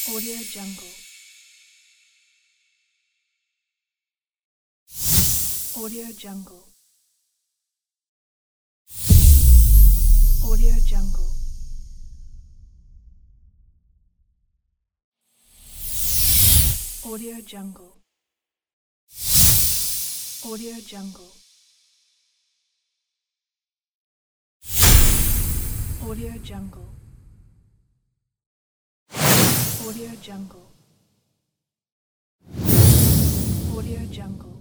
Audio Jungle. Audio Jungle. Audio Jungle. Audio Jungle. Audio Jungle. Audio Jungle. Audio Jungle. Audio Jungle.